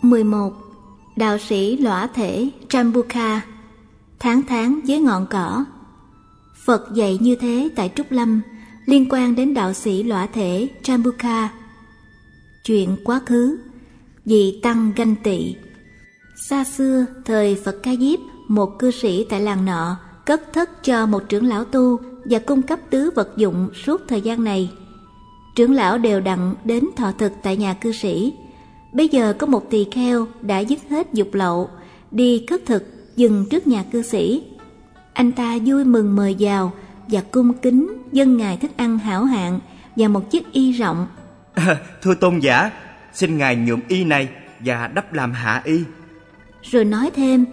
11. Đạo sĩ lõa thể Trambukha. Tháng dưới ngọn cỏ. Phật dạy như thế tại Trúc Lâm, liên quan đến đạo sĩ lõa thể Trambukha. Chuyện quá khứ. Vị tăng ganh tị. Xa xưa, thời Phật Ca Diếp, một cư sĩ tại làng nọ cất thất cho một trưởng lão tu và cung cấp tứ vật dụng suốt thời gian này. Trưởng lão đều đặn đến thọ thực tại nhà cư sĩ. Bây giờ có một tỳ kheo đã dứt hết dục lậu, đi khất thực dừng trước nhà cư sĩ. Anh ta vui mừng mời vào và cung kính dâng ngài thức ăn hảo hạng và một chiếc y rộng. Thưa tôn giả, xin ngài nhuộm y này và đắp làm hạ y. Rồi nói thêm: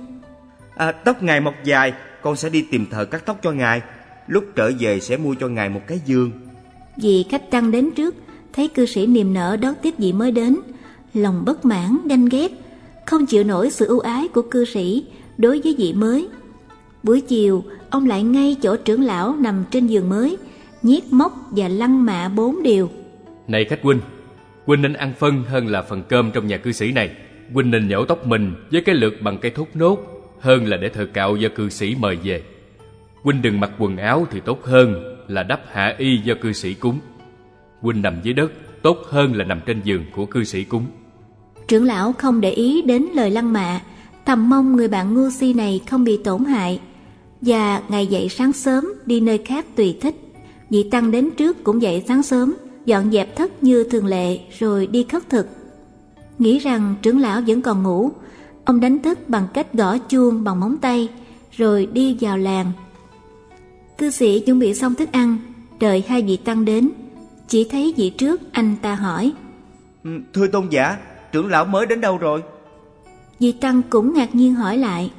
Tóc ngài mọc dài, con sẽ đi tìm thợ cắt tóc cho ngài. Lúc trở về sẽ mua cho ngài một cái giường. Vị khách tăng đến trước, thấy cư sĩ niềm nở đón tiếp vị mới đến, lòng bất mãn ganh ghét, không chịu nổi sự ưu ái của cư sĩ đối với vị mới. Buổi chiều, ông lại ngay chỗ trưởng lão nằm trên giường mới, nhiếc móc và lăng mạ 4 điều. Này khách huynh, huynh nên ăn phân hơn là phần cơm trong nhà cư sĩ này. Huynh nên nhổ tóc mình với cái lược bằng cây thốt nốt hơn là để thợ cạo do cư sĩ mời về. Huynh đừng mặc quần áo thì tốt hơn là đắp hạ y do cư sĩ cúng. Huynh nằm dưới đất tốt hơn là nằm trên giường của cư sĩ cúng. Trưởng lão không để ý đến lời lăng mạ, thầm mong người bạn ngu si này không bị tổn hại, và ngày dậy sáng sớm đi nơi khác tùy thích. Vị tăng đến trước cũng dậy sáng sớm, dọn dẹp thất như thường lệ rồi đi khất thực. Nghĩ rằng trưởng lão vẫn còn ngủ, ông đánh thức bằng cách gõ chuông bằng móng tay rồi đi vào làng. Cư sĩ chuẩn bị xong thức ăn, đợi hai vị tăng đến. Chỉ thấy vị trước, anh ta hỏi: Thưa tôn giả, trưởng lão mới đến đâu rồi? Vị tăng cũng ngạc nhiên hỏi lại: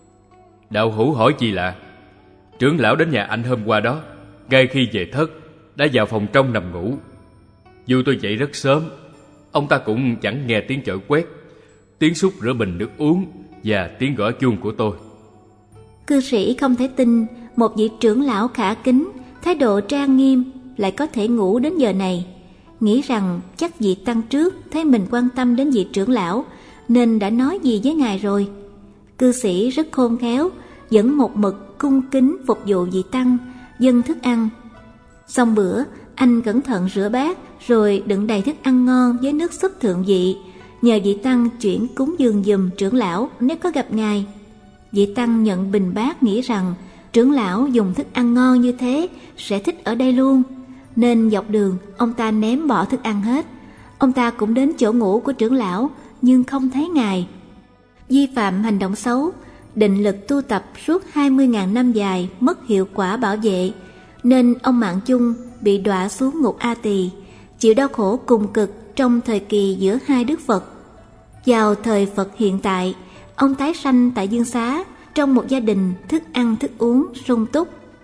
Đạo hữu hỏi gì lạ? Trưởng lão đến nhà anh hôm qua đó, ngay khi về thất đã vào phòng trong nằm ngủ. Dù tôi dậy rất sớm, ông ta cũng chẳng nghe tiếng chổi quét, tiếng xúc rửa bình nước uống và tiếng gõ chuông của tôi. Cư sĩ không thể tin một vị trưởng lão khả kính, thái độ trang nghiêm lại có thể ngủ đến giờ này. Nghĩ rằng chắc vị tăng trước thấy mình quan tâm đến vị trưởng lão nên đã nói gì với ngài rồi. Cư sĩ rất khôn khéo, vẫn một mực cung kính phục vụ vị tăng, dâng thức ăn. Xong bữa, anh cẩn thận rửa bát rồi đựng đầy thức ăn ngon với nước súp thượng vị, nhờ vị tăng chuyển cúng dường giùm trưởng lão nếu có gặp ngài. Vị tăng nhận bình bát nghĩ rằng trưởng lão dùng thức ăn ngon như thế sẽ thích ở đây luôn, nên dọc đường ông ta ném bỏ thức ăn hết. Ông ta cũng đến chỗ ngủ của trưởng lão nhưng không thấy ngài. Vi phạm hành động xấu, định lực tu tập suốt 20.000 năm dài mất hiệu quả bảo vệ, nên ông Mạng Chung bị đọa xuống ngục A Tỳ, chịu đau khổ cùng cực trong thời kỳ giữa hai Đức Phật. Vào thời Phật hiện tại, ông tái sanh tại Dương Xá trong một gia đình thức ăn thức uống sung túc.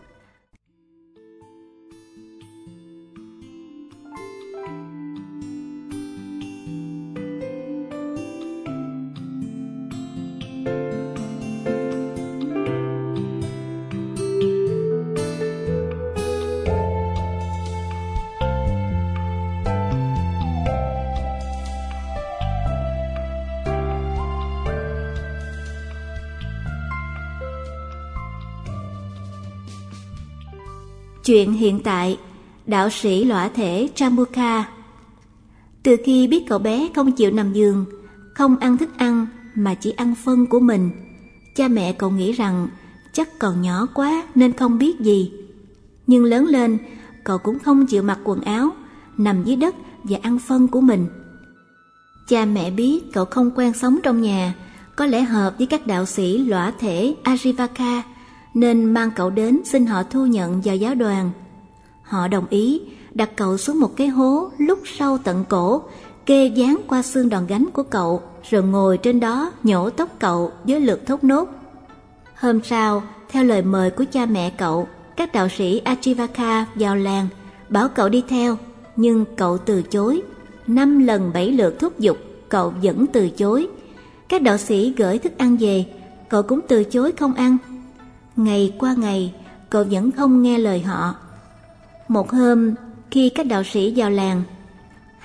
Chuyện hiện tại, đạo sĩ lõa thể Trambukha. Từ khi biết cậu bé không chịu nằm giường, không ăn thức ăn mà chỉ ăn phân của mình, cha mẹ cậu nghĩ rằng chắc còn nhỏ quá nên không biết gì. Nhưng lớn lên, cậu cũng không chịu mặc quần áo, nằm dưới đất và ăn phân của mình. Cha mẹ biết cậu không quen sống trong nhà, có lẽ hợp với các đạo sĩ lõa thể Ajivaka, nên mang cậu đến xin họ thu nhận vào giáo đoàn. Họ đồng ý đặt cậu xuống một cái hố lúc sâu tận cổ, kê dán qua xương đòn gánh của cậu, rồi ngồi trên đó nhổ tóc cậu với lược thốt nốt. Hôm sau, theo lời mời của cha mẹ cậu, các đạo sĩ Ajivaka vào làng bảo cậu đi theo, nhưng cậu từ chối. 5 lần 7 lượt thúc giục, cậu vẫn từ chối. Các đạo sĩ gửi thức ăn về, cậu cũng từ chối không ăn. Ngày qua ngày, cậu vẫn không nghe lời họ. Một hôm, khi các đạo sĩ vào làng,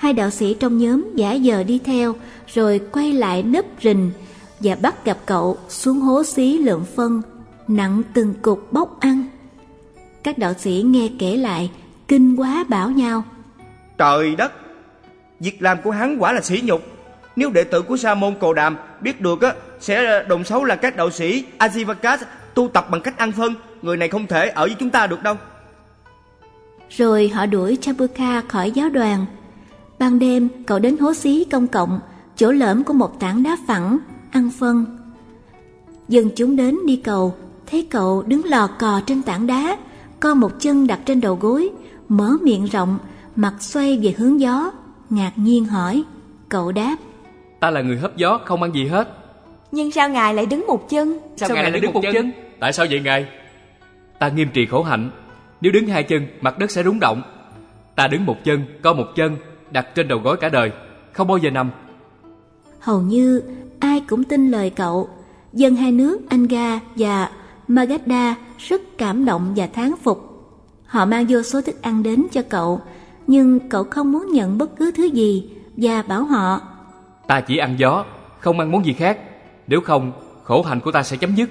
Hai đạo sĩ trong nhóm giả vờ đi theo, rồi quay lại nấp rình và bắt gặp cậu xuống hố xí lượm phân, nặng từng cục bốc ăn. Các đạo sĩ nghe kể lại, kinh quá bảo nhau: Trời đất! Việc làm của hắn quả là sỉ nhục. Nếu đệ tử của Sa môn Cồ Đàm biết được sẽ đồn xấu là các đạo sĩ Ajivaka tu tập bằng cách ăn phân. Người này không thể ở với chúng ta được đâu. Rồi họ đuổi Chambuka khỏi giáo đoàn. Ban đêm cậu đến hố xí công cộng, chỗ lõm của một tảng đá phẳng, ăn phân. Dân chúng đến đi cầu, thấy cậu đứng lò cò trên tảng đá, co một chân đặt trên đầu gối, mở miệng rộng, mặt xoay về hướng gió, ngạc nhiên hỏi. Cậu đáp: Ta là người hấp gió, không ăn gì hết. Nhưng sao ngài lại đứng một chân? Sao ngài lại đứng một chân? Tại sao vậy ngài? Ta nghiêm trì khổ hạnh, nếu đứng hai chân mặt đất sẽ rung động. Ta đứng một chân, co một chân, đặt trên đầu gối cả đời, không bao giờ nằm. Hầu như ai cũng tin lời cậu. Dân hai nước Anga và Magadha rất cảm động và thán phục. Họ mang vô số thức ăn đến cho cậu, nhưng cậu không muốn nhận bất cứ thứ gì và bảo họ: Ta chỉ ăn gió, không ăn món gì khác, nếu không khổ hạnh của ta sẽ chấm dứt.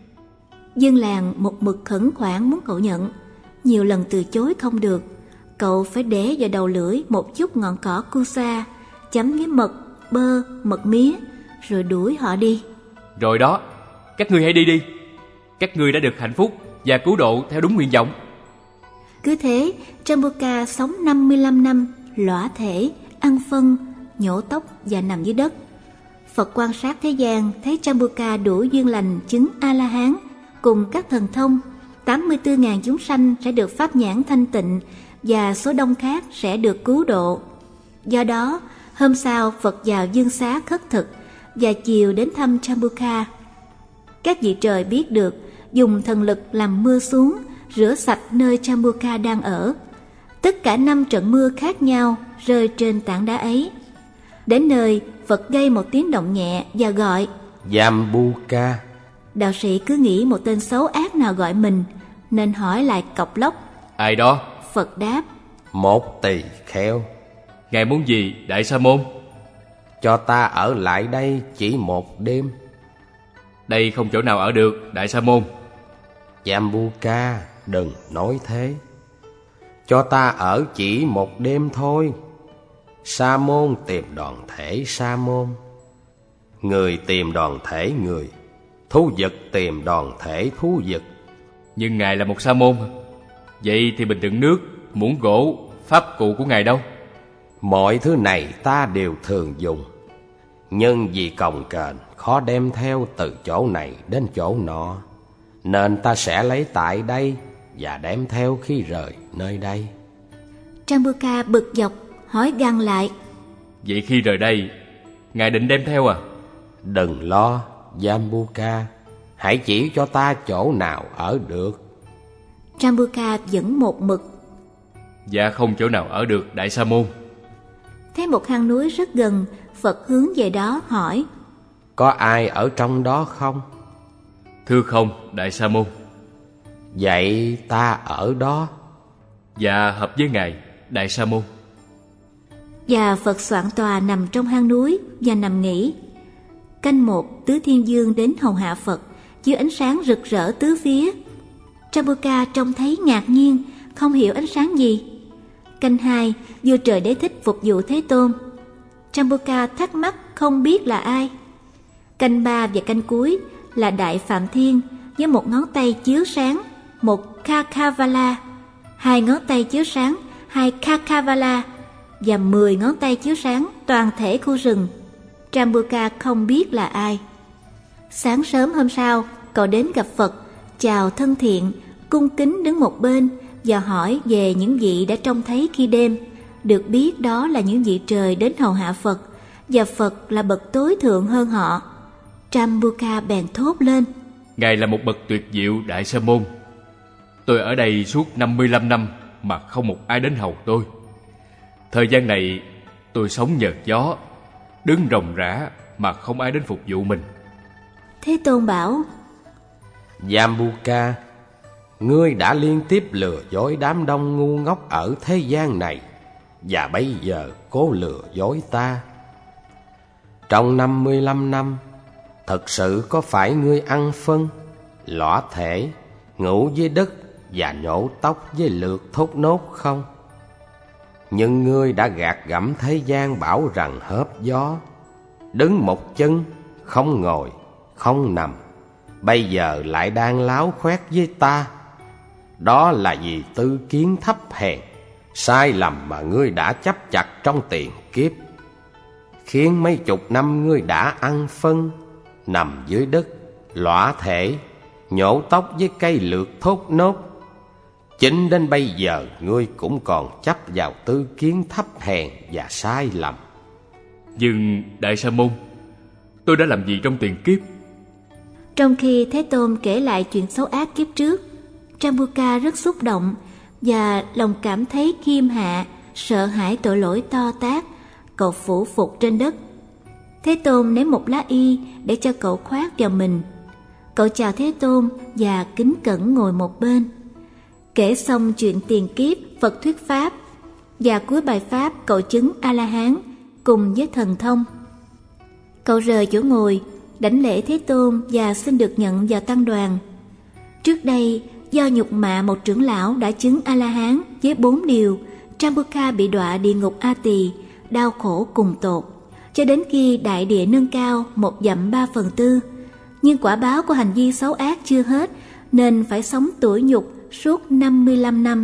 Dân làng một mực khẩn khoản muốn cậu nhận, nhiều lần từ chối không được. Cậu phải để vào đầu lưỡi một chút ngọn cỏ kusa chấm với mật, bơ, mật mía, rồi đuổi họ đi. Rồi đó, các ngươi hãy đi đi. Các ngươi đã được hạnh phúc và cứu độ theo đúng nguyện vọng. Cứ thế, Chambuka sống 55 năm, lõa thể, ăn phân, nhổ tóc và nằm dưới đất. Phật quan sát thế gian thấy Chambuka đủ duyên lành chứng A-la-hán cùng các thần thông. 84.000 chúng sanh sẽ được pháp nhãn thanh tịnh và số đông khác sẽ được cứu độ. Do đó, hôm sau Phật vào dương xá khất thực và chiều đến thăm Chambuka. Các vị trời biết được, dùng thần lực làm mưa xuống, rửa sạch nơi Chambuka đang ở. Tất cả 5 trận mưa khác nhau rơi trên tảng đá ấy. Đến nơi, Phật gây một tiếng động nhẹ và gọi: Jambuka. Đạo sĩ cứ nghĩ một tên xấu ác nào gọi mình, nên hỏi lại cộc lốc: Ai đó? Phật đáp: Một tỳ kheo. Ngài muốn gì, Đại Sa môn? Cho ta ở lại đây chỉ một đêm. Đây không chỗ nào ở được, Đại Sa môn. Jambuka, đừng nói thế. Cho ta ở chỉ một đêm thôi. Sa môn tìm đoàn thể sa môn, người tìm đoàn thể người, thú vật tìm đoàn thể thú vật. Nhưng ngài là một sa môn, vậy thì bình đựng nước, muỗng gỗ, pháp cụ của ngài đâu? Mọi thứ này ta đều thường dùng, nhưng vì cồng kềnh khó đem theo từ chỗ này đến chỗ nọ, nên ta sẽ lấy tại đây và đem theo khi rời nơi đây. Chambuka bực dọc hỏi gằn lại: Vậy khi rời đây, ngài định đem theo à? Đừng lo, Jambuka, hãy chỉ cho ta chỗ nào ở được. Chambuka vẫn một mực: Dạ không chỗ nào ở được, Đại Sa môn. Thấy một hang núi rất gần, Phật hướng về đó hỏi: Có ai ở trong đó không? Thưa không, Đại Sa môn. Vậy ta ở đó. Dạ hợp với ngài, Đại Sa môn. Và Phật soạn tòa nằm trong hang núi và nằm nghỉ. Canh 1, Tứ Thiên Dương đến hầu hạ Phật, chiếu ánh sáng rực rỡ tứ phía. Chambuka trông thấy ngạc nhiên, không hiểu ánh sáng gì. Canh 2, vua trời Đế Thích phục vụ Thế Tôn. Chambuka thắc mắc không biết là ai. Canh 3 và canh cuối là Đại Phạm Thiên với một ngón tay chiếu sáng, một Kakavala, 2 ngón tay chiếu sáng, 2 Kakavala và 10 ngón tay chiếu sáng toàn thể khu rừng. Chambuka không biết là ai. Sáng sớm hôm sau, cậu đến gặp Phật, chào thân thiện, cung kính đứng một bên và hỏi về những vị đã trông thấy khi đêm. Được biết đó là những vị trời đến hầu hạ Phật, và Phật là bậc tối thượng hơn họ. Chambuka bèn thốt lên: Ngài là một bậc tuyệt diệu, Đại Sa môn. Tôi ở đây suốt 55 năm mà không một ai đến hầu tôi. Thời gian này tôi sống nhờ gió, đứng ròng rã mà không ai đến phục vụ mình. Thế Tôn bảo: Jambuka, ngươi đã liên tiếp lừa dối đám đông ngu ngốc ở thế gian này, và bây giờ cố lừa dối ta. Trong 55 năm, thật sự có phải ngươi ăn phân, lõa thể, ngủ dưới đất và nhổ tóc với lượt thốt nốt không? Nhưng ngươi đã gạt gẫm thế gian bảo rằng hớp gió, đứng một chân, không ngồi, không nằm, bây giờ lại đang láo khoét với ta. Đó là vì tư kiến thấp hèn, sai lầm mà ngươi đã chấp chặt trong tiền kiếp, khiến mấy chục năm ngươi đã ăn phân, nằm dưới đất, lõa thể, nhổ tóc với cây lược thốt nốt. Chính đến bây giờ ngươi cũng còn chấp vào tư kiến thấp hèn và sai lầm. Nhưng Đại Sa Môn, tôi đã làm gì trong tiền kiếp? Trong khi Thế Tôn kể lại chuyện xấu ác kiếp trước, Jambuka rất xúc động và lòng cảm thấy khiêm hạ, sợ hãi tội lỗi to tát. Cậu phủ phục trên đất. Thế Tôn ném một lá y để cho cậu khoác vào mình. Cậu chào Thế Tôn và kính cẩn ngồi một bên. Kể xong chuyện tiền kiếp, Phật thuyết pháp, và cuối bài pháp cậu chứng A-la-hán cùng với thần thông. Cậu rời chỗ ngồi, đảnh lễ Thế Tôn và xin được nhận vào tăng đoàn. Trước đây, do nhục mạ một trưởng lão đã chứng A-la-hán với 4 điều, Jambuka bị đọa địa ngục A Tỳ, đau khổ cùng tột, cho đến khi đại địa nâng cao 1 dặm 3/4. Nhưng quả báo của hành vi xấu ác chưa hết, nên phải sống tủi nhục suốt 55 năm.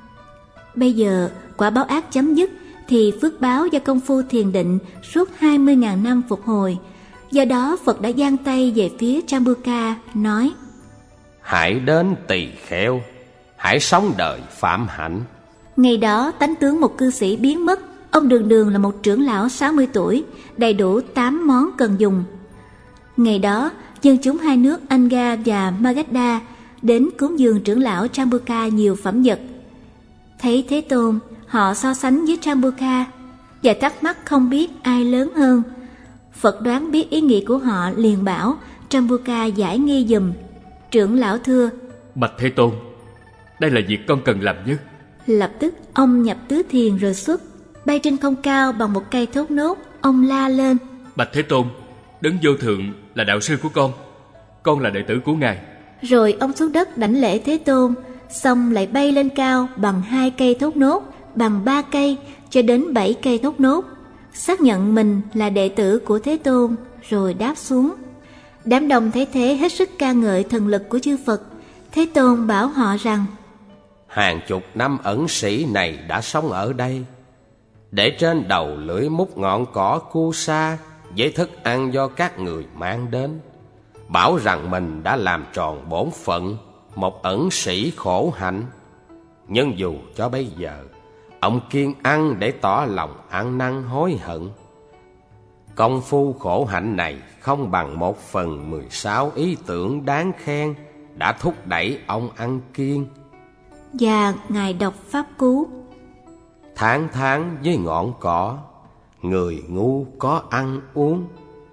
Bây giờ quả báo ác chấm dứt, thì phước báo do công phu thiền định suốt 20.000 năm phục hồi. Do đó Phật đã giang tay về phía Jambuka, nói: Hãy đến tỳ kheo, hãy sống đời phạm hạnh. Ngày đó tánh tướng một cư sĩ biến mất. Ông đường đường là một trưởng lão 60 tuổi, đầy đủ 8 món cần dùng. Ngày đó, dân chúng hai nước Anga và Magadha đến cúng dường trưởng lão Jambuka nhiều phẩm vật. Thấy Thế Tôn, họ so sánh với Jambuka và thắc mắc không biết ai lớn hơn. Phật đoán biết ý nghĩ của họ, liền bảo Jambuka giải nghi giùm. Trưởng lão thưa: Bạch Thế Tôn, đây là việc con cần làm nhất. Lập tức ông nhập tứ thiền rồi xuất, bay trên không cao bằng một cây thốt nốt. Ông la lên: Bạch Thế Tôn, Đấng Vô Thượng là đạo sư của con là đệ tử của Ngài. Rồi ông xuống đất đảnh lễ Thế Tôn, xong lại bay lên cao bằng 2 cây thốt nốt, bằng 3 cây cho đến 7 cây thốt nốt, xác nhận mình là đệ tử của Thế Tôn, rồi đáp xuống. Đám đông thấy thế hết sức ca ngợi thần lực của chư Phật. Thế Tôn bảo họ rằng: Hàng chục năm ẩn sĩ này đã sống ở đây, để trên đầu lưỡi múc ngọn cỏ cu sa với thức ăn do các người mang đến, bảo rằng mình đã làm tròn bổn phận một ẩn sĩ khổ hạnh. Nhưng dù cho bây giờ, ông kiêng ăn để tỏ lòng ăn năn hối hận. Công phu khổ hạnh này không bằng 1/16 ý tưởng đáng khen đã thúc đẩy ông ăn kiêng. Và Ngài đọc pháp cú: Tháng tháng với ngọn cỏ, người ngu có ăn uống.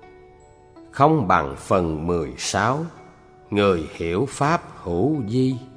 Không bằng 1/16 người hiểu pháp hữu vi.